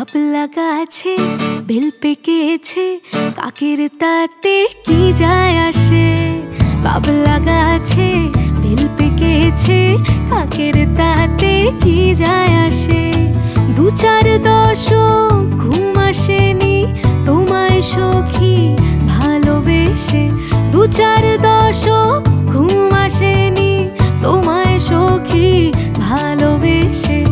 বাবলা গাছে বেল পেকেছে, কাকের তাতে কি যায় আসে। বাবলা গাছে বেল পেকেছে, কাকের তাতে কি যায় আসে। ২-৪ দশক ঘুম আসেনি তোমায় সখী ভালোবেসে। ২-৪ দশক ঘুম আসেনি তোমায় সখী ভালোবেসে।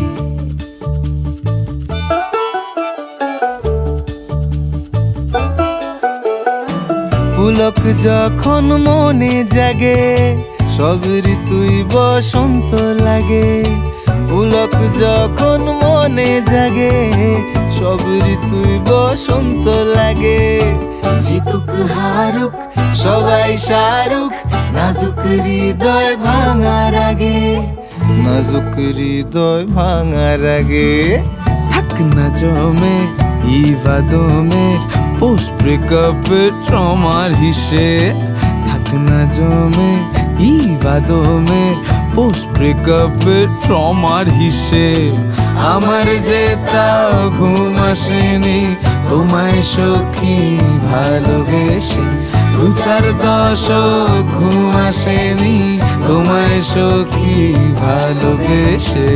পুলক যখন মনে জাগে, সব ঋতুই বসন্ত লাগে। পুলক যখন মনে জাগে, সব ঋতুই বসন্ত লাগে। জিতুক হারুক সবাই শাহরুখ, নাজুক হৃদয় ভাঙার আগে, নাজুক হৃদয় ভাঙার আগে। থাক না জমে ইবাদমের পোস্ট ব্রেকআপের ট্রমার হিসেব। থাক না জমে ইবাদমের পোস্ট ব্রেকআপের ট্রমার হিসেব। আমার যে তাও ঘুম আসেনি তোমায় সখী ভালোবেসে। ২-৪ দশক ঘুম আসেনি তোমায় সখী ভালোবেসে।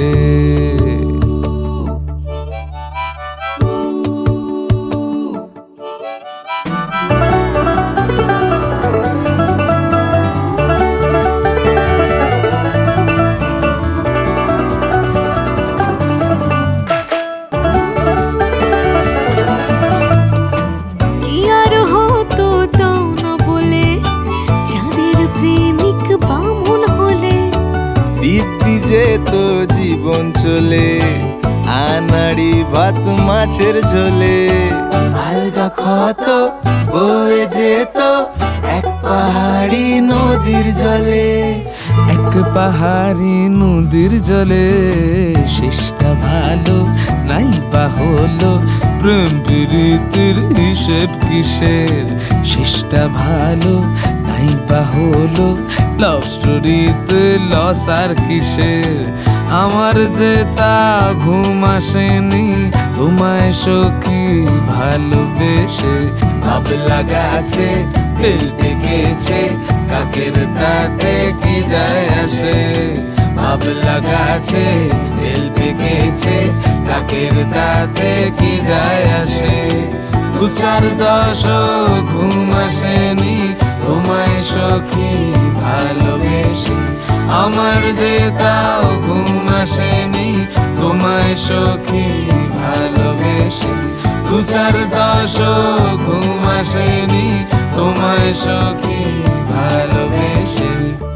দিব্যি যে তো জীবন চলে, আনাড়ি ভাত মাছের ঝোলে। আলগা ক্ষত বয়ে যেত এক পাহাড়ি নদীর জলে, এক পাহাড়ি নদীর জলে। শেষটা ভালো নাই বা হলো, প্রেম প্রীতির হিসেব কিসের। শেষটা ভালো নাই বা হলো, লাভ স্টোরিতে লস আর কিসের। আমার যে তা ঘুম আসেনি তোমায় সখী ভালোবেসে। বাবলা গাছে বেল পেকেছে, কাকের তাতে কি যায় আসে। বাবলা গাছে বেল পেকেছে, কাকের তাতে কি যায় আসে। ২-৪ দশক ঘুম আসেনি তোমায় সখী ভালোবেসে। আমার যে তাও ঘুম আসেনি তোমায় সখী ভালোবেসে। ২-৪ দশক ঘুম আসেনি তোমায় সখী ভালোবেসে।